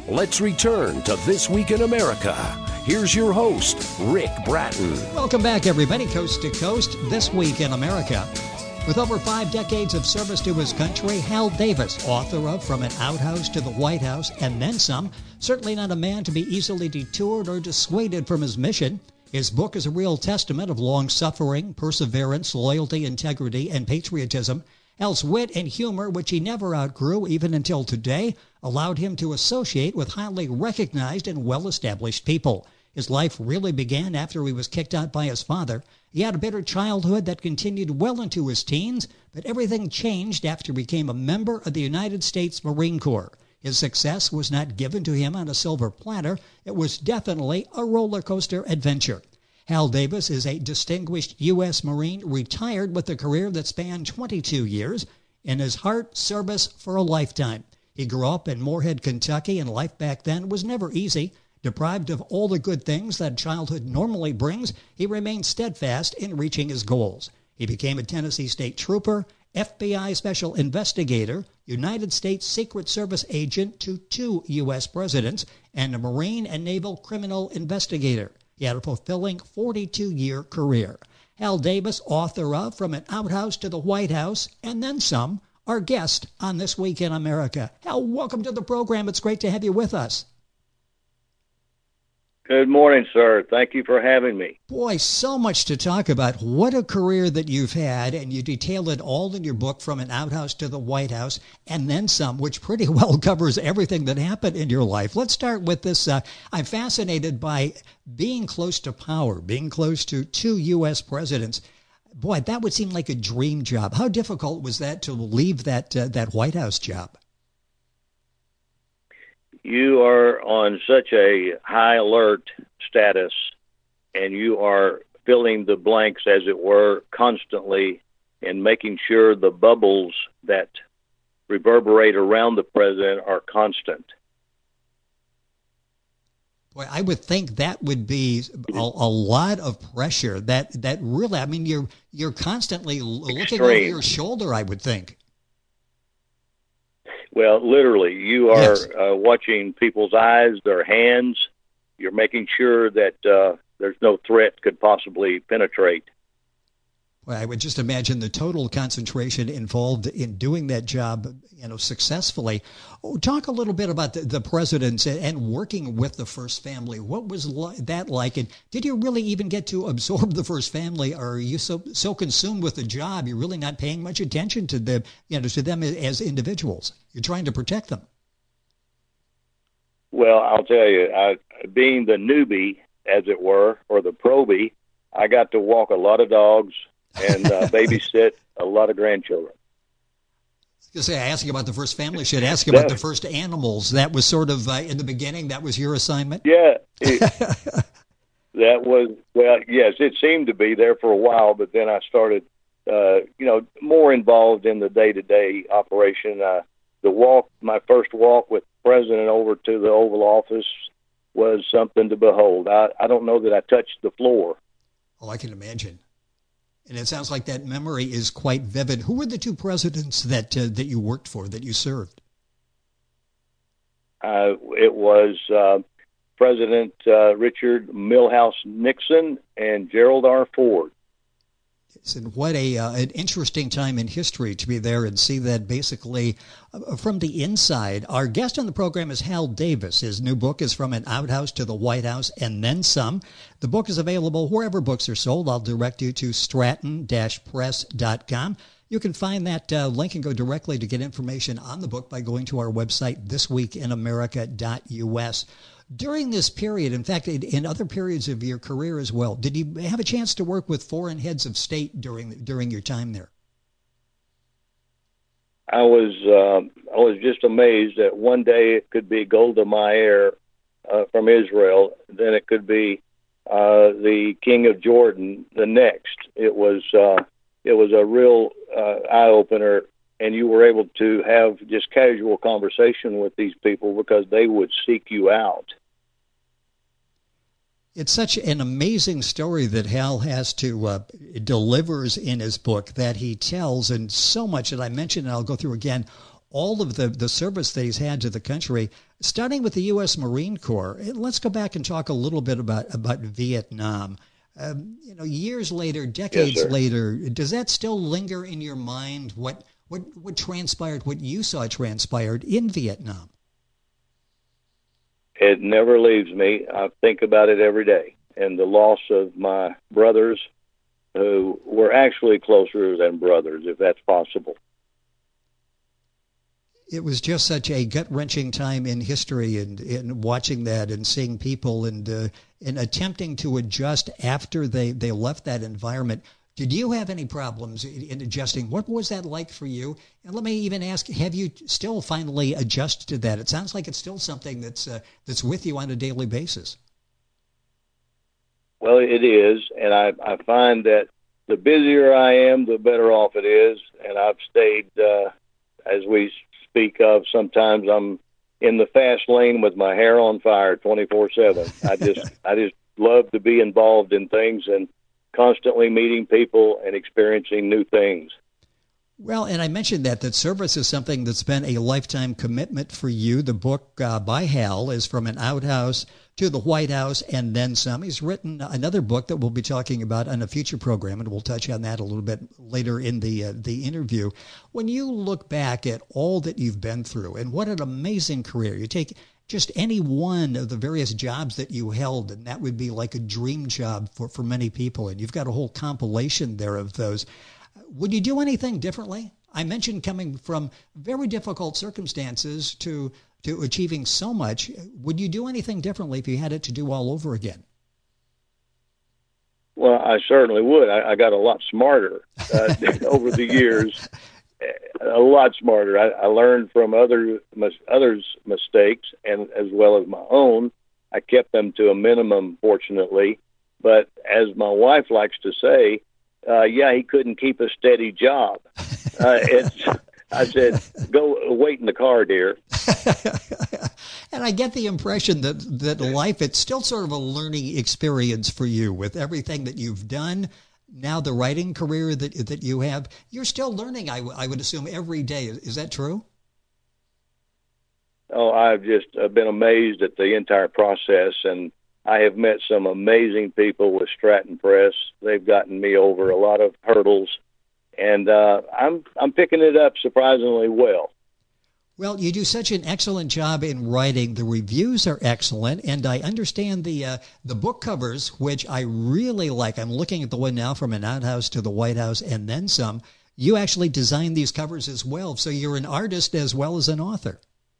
Let's return to This Week in America. Here's your host, Rick Bratton. Welcome back, everybody, coast to coast, This Week in America. With over 5 decades of service to his country, Hal Davis, author of From an Outhouse to the White House and Then Some, certainly not a man to be easily detoured or dissuaded from his mission. His book is a real testament of long-suffering, perseverance, loyalty, integrity, and patriotism. Hal's wit and humor, which he never outgrew even until today, allowed him to associate with highly recognized and well-established people. His life really began after he was kicked out by his father. He had a bitter childhood that continued well into his teens, but everything changed after he became a member of the United States Marine Corps. His success was not given to him on a silver platter. It was definitely a roller coaster adventure. Hal Davis is a distinguished U.S. Marine, retired with a career that spanned 22 years. In his heart, service for a lifetime. He grew up in Moorhead, Kentucky, and life back then was never easy. Deprived of all the good things that childhood normally brings, he remained steadfast in reaching his goals. He became a Tennessee State Trooper, FBI Special Investigator, United States Secret Service agent to 2 U.S. presidents, and a Marine and Naval criminal investigator. He had a fulfilling 42-year career. Hal Davis, author of From an Outhouse to the White House and Then Some, our guest on This Week in America. Hal, welcome to the program. It's great to have you with us. Good morning, sir. Thank you for having me. Boy, so much to talk about. What a career that you've had, and you detail it all in your book, From an Outhouse to the White House, and Then Some, which pretty well covers everything that happened in your life. Let's start with this. I'm fascinated by being close to power, being close to 2 U.S. presidents. Boy, that would seem like a dream job. How difficult was that to leave that White House job? You are on such a high alert status, and you are filling the blanks, as it were, constantly, and making sure the bubbles that reverberate around the president are constant. Boy, I would think that would be a lot of pressure. That really, I mean, you're constantly looking over your shoulder, I would think. Well, literally, you are watching people's eyes, their hands. You're making sure that there's no threat could possibly penetrate. Well, I would just imagine the total concentration involved in doing that job, successfully. Oh, talk a little bit about the presidents and working with the First Family. What was that like? And did you really even get to absorb the First Family? Or are you so consumed with the job, you're really not paying much attention to them, to them as individuals? You're trying to protect them. Well, I'll tell you, being the newbie, as it were, or the probie, I got to walk a lot of dogs and babysit a lot of grandchildren. I was going to say, I asked you about the First Family. I should ask you about the first animals. That was sort of in the beginning. That was your assignment. Yeah, that was yes. It seemed to be there for a while, but then I started, more involved in the day-to-day operation. My first walk with the president over to the Oval Office was something to behold. I don't know that I touched the floor. Oh, I can imagine. And it sounds like that memory is quite vivid. Who were the 2 presidents that you worked for, that you served? It was President Richard Milhouse Nixon and Gerald R. Ford. And what an interesting time in history to be there and see that basically from the inside. Our guest on the program is Hal Davis. His new book is From an Outhouse to the White House and Then Some. The book is available wherever books are sold. I'll direct you to stratton-press.com. You can find that link and go directly to get information on the book by going to our website, thisweekinamerica.us. During this period, in fact, in other periods of your career as well, did you have a chance to work with foreign heads of state during your time there? I was just amazed that one day it could be Golda Meir from Israel, then it could be the King of Jordan the next. It was a real eye opener, and you were able to have just casual conversation with these people because they would seek you out. It's such an amazing story that Hal has to delivers in his book that he tells, and so much that I mentioned, and I'll go through again, all of the service that he's had to the country. Starting with the U.S. Marine Corps, let's go back and talk a little bit about Vietnam. Years later, decades later, does that still linger in your mind? What transpired, what you saw transpired in Vietnam? It never leaves me. I think about it every day. And the loss of my brothers, who were actually closer than brothers, if that's possible. It was just such a gut-wrenching time in history, and watching that and seeing people and attempting to adjust after they left that environment. Did you have any problems in adjusting? What was that like for you? And let me even ask, have you still finally adjusted to that? It sounds like it's still something that's with you on a daily basis. Well, it is, and I find that the busier I am, the better off it is, and I've stayed, as we speak of, sometimes I'm in the fast lane with my hair on fire 24/7. I just love to be involved in things and constantly meeting people and experiencing new things. Well, and I mentioned that service is something that's been a lifetime commitment for you. The book by Hal is From an Outhouse to the White House and Then Some. He's written another book that we'll be talking about on a future program, and we'll touch on that a little bit later in the interview. When you look back at all that you've been through, and what an amazing career. You take just any one of the various jobs that you held, and that would be like a dream job for many people, and you've got a whole compilation there of those. Would you do anything differently? I mentioned coming from very difficult circumstances to achieving so much. Would you do anything differently if you had it to do all over again? Well, I certainly would. I got a lot smarter over the years, a lot smarter. I learned from others' mistakes, and as well as my own. I kept them to a minimum, fortunately. But as my wife likes to say, he couldn't keep a steady job. I said, go wait in the car, dear. And I get the impression that life, it's still sort of a learning experience for you with everything that you've done. Now the writing career that you have, you're still learning, I would assume, every day. Is that true? Oh, I've just been amazed at the entire process, and I have met some amazing people with Stratton Press. They've gotten me over a lot of hurdles, and I'm picking it up surprisingly well. Well, you do such an excellent job in writing. The reviews are excellent, and I understand the book covers, which I really like. I'm looking at the one now, From an Outhouse to the White House and Then Some. You actually designed these covers as well, so you're an artist as well as an author.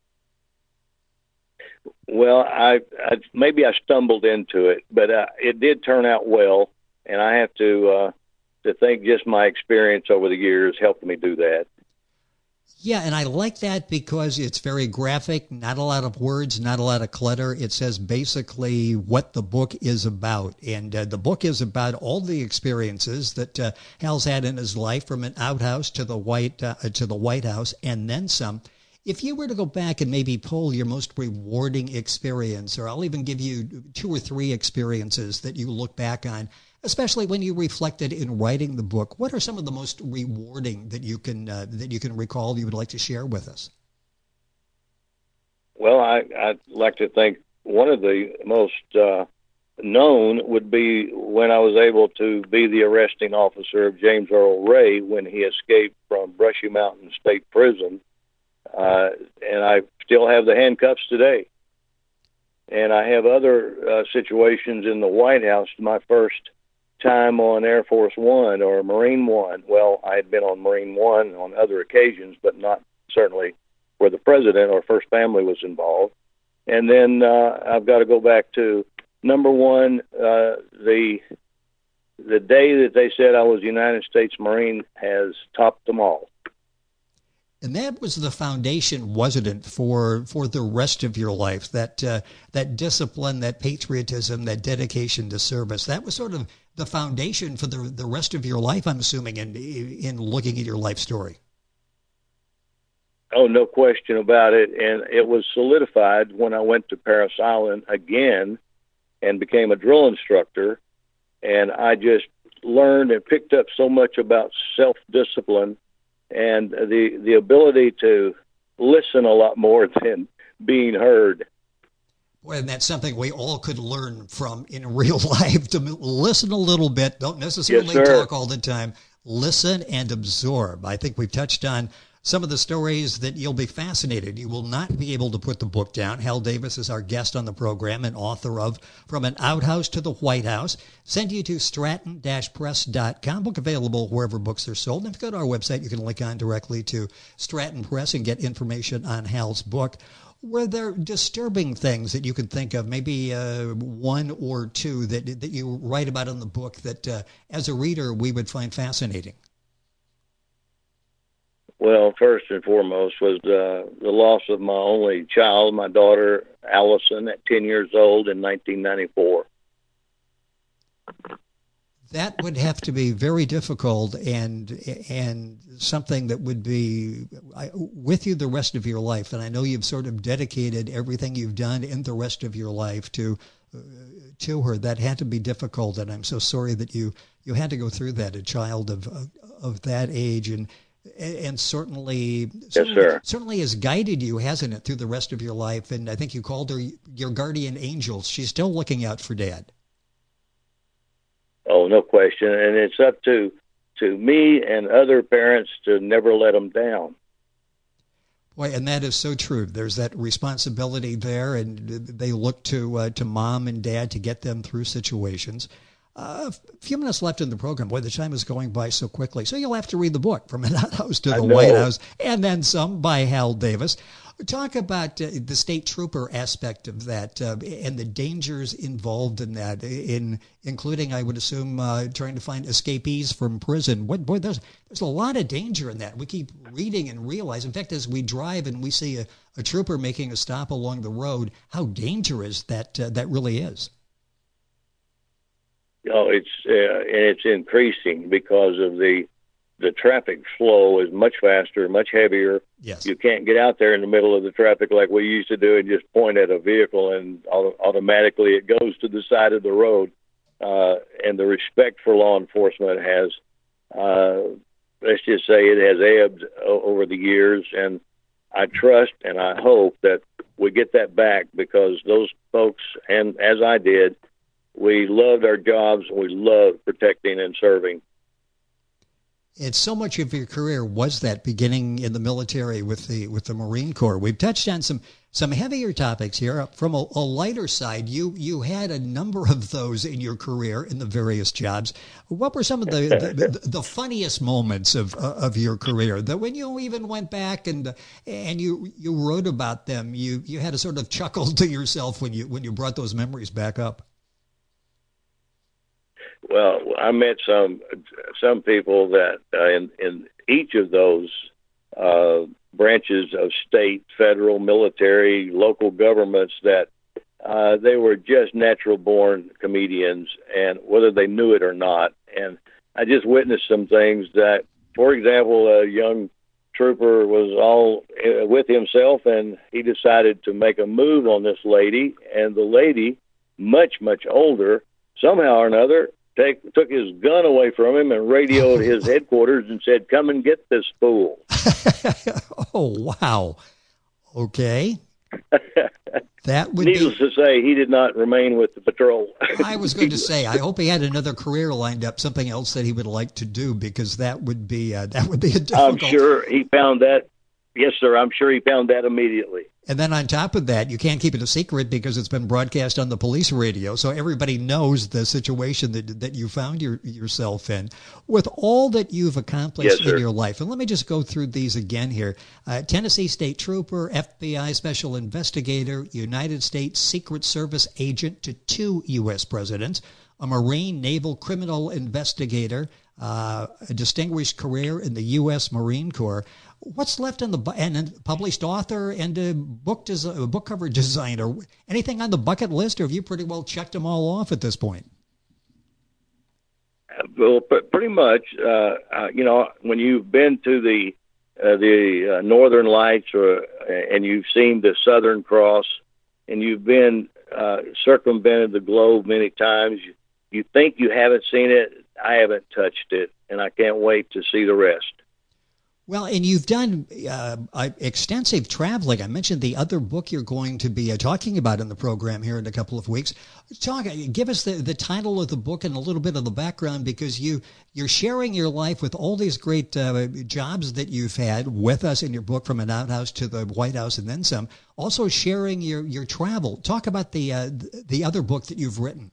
Well, maybe I stumbled into it, but it did turn out well, and I have to think just my experience over the years helped me do that. Yeah, and I like that because it's very graphic, not a lot of words, not a lot of clutter. It says basically what the book is about, and the book is about all the experiences that Hal's had in his life, from an outhouse to the White House and then some. If you were to go back and maybe pull your most rewarding experience, or I'll even give you 2 or 3 experiences that you look back on, especially when you reflected in writing the book, what are some of the most rewarding that you can recall you would like to share with us? Well, I'd like to think one of the most known would be when I was able to be the arresting officer of James Earl Ray when he escaped from Brushy Mountain State Prison. And I still have the handcuffs today. And I have other situations in the White House. My first time on Air Force One or Marine One. Well, I had been on Marine One on other occasions, but not certainly where the president or first family was involved. And then I've got to go back to number one, the day that they said I was a United States Marine has topped them all. And that was the foundation, wasn't it, for the rest of your life? That discipline, that patriotism, that dedication to service. That was sort of the foundation for the rest of your life, I'm assuming, in looking at your life story. Oh, no question about it. And it was solidified when I went to Parris Island again and became a drill instructor. And I just learned and picked up so much about self-discipline and the ability to listen a lot more being heard. Well, and that's something we all could learn from in real life, to listen a little bit. Don't necessarily talk all the time. Listen and absorb. I think we've touched on some of the stories that you'll be fascinated. You will not be able to put the book down. Hal Davis is our guest on the program and author of From an Outhouse to the White House. Send you to stratton-press.com. Book available wherever books are sold. And if you go to our website, you can link on directly to Stratton Press and get information on Hal's book. Were there disturbing things that you could think of, maybe one or two that you write about in the book that, as a reader, we would find fascinating? Well, first and foremost was the loss of my only child, my daughter, Allison, at 10 years old in 1994. That would have to be very difficult and something that would be with you the rest of your life. And I know you've sort of dedicated everything you've done in the rest of your life to her. That had to be difficult, and I'm so sorry that you had to go through that. A child of that age, and certainly has guided you, hasn't it, through the rest of your life? And I think you called her your guardian angel. She's still looking out for Dad. Oh, no question. And it's up to me and other parents to never let them down. Boy, and that is so true. There's that responsibility there, and they look to Mom and Dad to get them through situations. A few minutes left in the program. Boy, the time is going by so quickly. So you'll have to read the book, From an Outhouse to the White House, and then some, by Hal Davis. Talk about the state trooper aspect of that and the dangers involved in that, including, I would assume, trying to find escapees from prison. Boy, there's a lot of danger in that. We keep reading and realize, in fact, as we drive and we see a trooper making a stop along the road, how dangerous that really is. Oh, it's increasing because of the traffic flow is much faster, much heavier. Yes. You can't get out there in the middle of the traffic like we used to do and just point at a vehicle and automatically it goes to the side of the road. And the respect for law enforcement has, let's just say it has ebbed over the years. And I trust and I hope that we get that back, because those folks, and as I did, we loved our jobs and we loved protecting and serving. And so much of your career was that beginning in the military with the Marine Corps. We've touched on some heavier topics here. From a lighter side, you had a number of those in your career in the various jobs. What were some of the funniest moments of your career, that when you even went back and you wrote about them, you had a sort of chuckle to yourself when you brought those memories back up? Well, I met some people that in each of those branches of state, federal, military, local governments, that they were just natural-born comedians, and whether they knew it or not. And I just witnessed some things that, for example, a young trooper was all with himself, and he decided to make a move on this lady, and the lady, much, much older, somehow or another, took his gun away from him and radioed his headquarters and said, "Come and get this fool." Oh, wow. Okay. That would Needless to say, he did not remain with the patrol. I was going to say, I hope he had another career lined up, something else that he would like to do, because that would be a difficult... I'm sure he found that. Yes, sir. I'm sure he found that immediately. And then on top of that, you can't keep it a secret because it's been broadcast on the police radio, so everybody knows the situation that you found yourself in. With all that you've accomplished in your life, and let me just go through these again here. Tennessee State Trooper, FBI Special Investigator, United States Secret Service agent to 2 U.S. presidents, a Marine Naval Criminal Investigator, a distinguished career in the U.S. Marine Corps. What's left and a published author and a book cover designer? Anything on the bucket list, or have you pretty well checked them all off at this point? Well, pretty much. When you've been to the Northern Lights, and you've seen the Southern Cross, and you've been circumvented the globe many times, you think you haven't seen it. I haven't touched it, and I can't wait to see the rest. Well, and you've done extensive traveling. I mentioned the other book you're going to be talking about in the program here in a couple of weeks. Give us the title of the book and a little bit of the background, because you're sharing your life with all these great jobs that you've had with us in your book, From an Outhouse to the White House and Then Some. Also sharing your travel. Talk about the other book that you've written.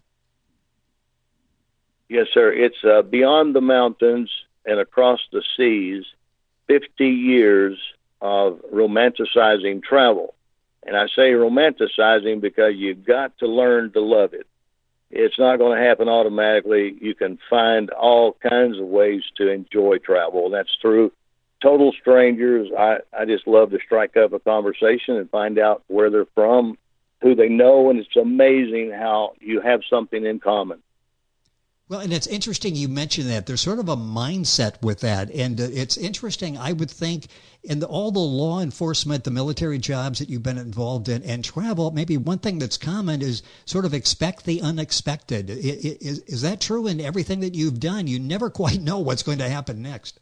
Yes, sir. It's Beyond the Mountains and Across the Seas, 50 years of romanticizing travel. And I say romanticizing because you've got to learn to love it. It's not going to happen automatically. You can find all kinds of ways to enjoy travel. That's through total strangers. I just love to strike up a conversation and find out where they're from, who they know, and it's amazing how you have something in common. Well, and it's interesting you mentioned that. There's sort of a mindset with that. And it's interesting, I would think, in all the law enforcement, the military jobs that you've been involved in and travel, maybe one thing that's common is sort of expect the unexpected. Is that true in everything that you've done? You never quite know what's going to happen next.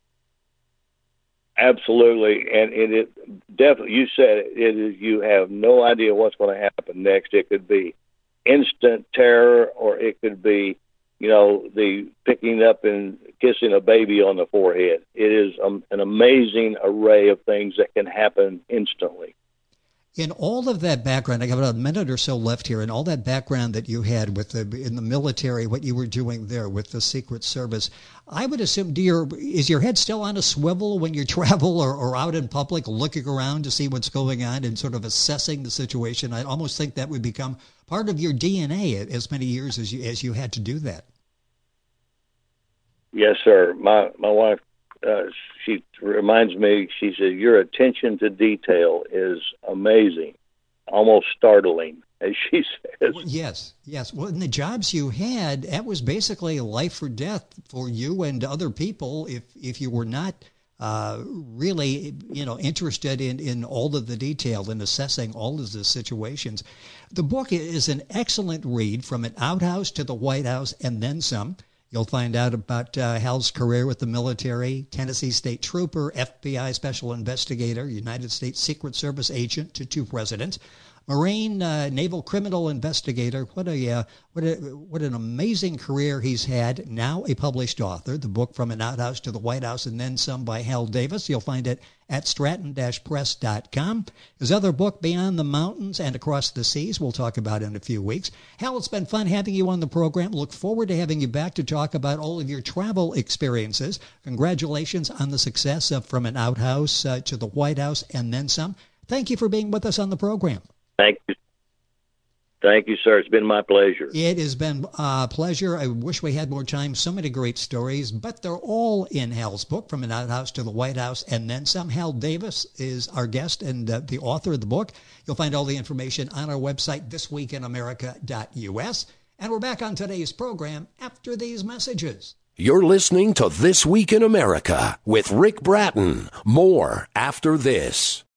Absolutely. And it definitely, you said it is, you have no idea what's going to happen next. It could be instant terror, or it could be, the picking up and kissing a baby on the forehead. It is an amazing array of things that can happen instantly. In all of that background, I got about a minute or so left here, and all that background that you had in the military, what you were doing there with the Secret Service, I would assume, is your head still on a swivel when you travel or out in public, looking around to see what's going on and sort of assessing the situation? I almost think that would become part of your DNA as many years as you had to do that. Yes, sir. My wife, she reminds me, she said, your attention to detail is amazing, almost startling, as she says. Yes. Well, in the jobs you had, that was basically life or death for you and other people if you were not really, interested in all of the detail and assessing all of the situations. The book is an excellent read, From an Outhouse to the White House and Then Some. You'll find out about Hal's career with the military, Tennessee State Trooper, FBI Special Investigator, United States Secret Service agent to 2 presidents, Marine Naval Criminal Investigator. What an amazing career he's had. Now a published author. The book From an Outhouse to the White House and Then Some by Hal Davis. You'll find it at stratton-press.com. His other book, Beyond the Mountains and Across the Seas, we'll talk about in a few weeks. Hal, it's been fun having you on the program. Look forward to having you back to talk about all of your travel experiences. Congratulations on the success of From an Outhouse to the White House and Then Some. Thank you for being with us on the program. Thank you. Thank you, sir. It's been my pleasure. It has been a pleasure. I wish we had more time. So many great stories, but they're all in Hal's book, From an Outhouse to the White House and Then Some. Hal Davis is our guest and the author of the book. You'll find all the information on our website, thisweekinamerica.us. And we're back on today's program after these messages. You're listening to This Week in America with Rick Bratton. More after this.